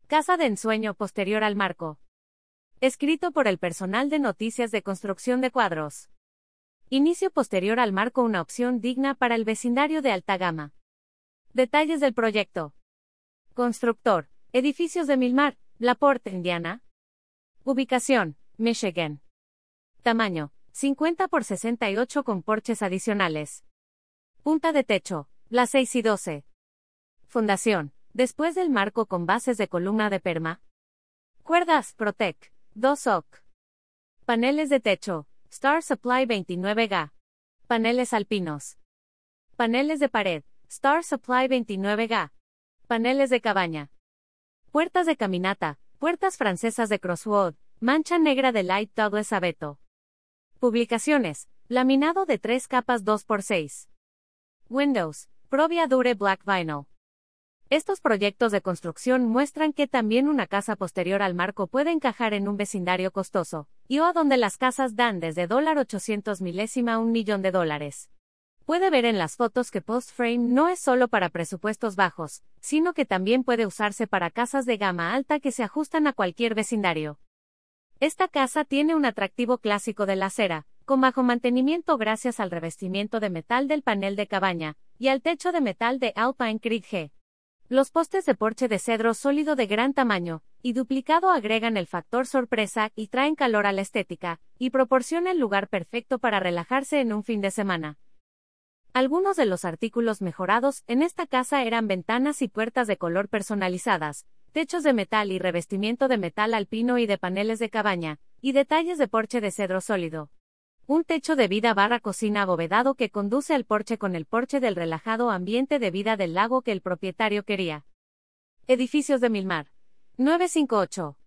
Casa de ensueño posterior al marco. Escrito por el personal de noticias de construcción de cuadros. Inicio posterior al marco, una opción digna para el vecindario de alta gama. Detalles del proyecto. Constructor: Edificios de Milmar, LaPorte, Indiana. Ubicación: Michigan. Tamaño: 50 por 68 con porches adicionales. Punta de techo: las 6 y 12. Fundación: después del marco con bases de columna de perma. Cuerdas Protec 2 oc. Paneles de techo: Star Supply 29Ga. Paneles alpinos. Paneles de pared: Star Supply 29Ga. Paneles de cabaña. Puertas de caminata: puertas francesas de Crosswood, mancha negra de Light Douglas Abeto. Publicaciones: laminado de 3 capas 2x6. Windows: Provia Dure Black Vinyl. Estos proyectos de construcción muestran que también una casa posterior al marco puede encajar en un vecindario costoso, y o a donde las casas dan desde $800,000 a $1 millón. Puede ver en las fotos que Post Frame no es solo para presupuestos bajos, sino que también puede usarse para casas de gama alta que se ajustan a cualquier vecindario. Esta casa tiene un atractivo clásico de la acera, con bajo mantenimiento gracias al revestimiento de metal del panel de cabaña, y al techo de metal de Alpine Creek G. Los postes de porche de cedro sólido de gran tamaño y duplicado agregan el factor sorpresa y traen calor a la estética, y proporcionan el lugar perfecto para relajarse en un fin de semana. Algunos de los artículos mejorados en esta casa eran ventanas y puertas de color personalizadas, techos de metal y revestimiento de metal alpino y de paneles de cabaña, y detalles de porche de cedro sólido. Un techo de vida / cocina abovedado que conduce al porche con el porche del relajado ambiente de vida del lago que el propietario quería. Edificios de Milmar. 958.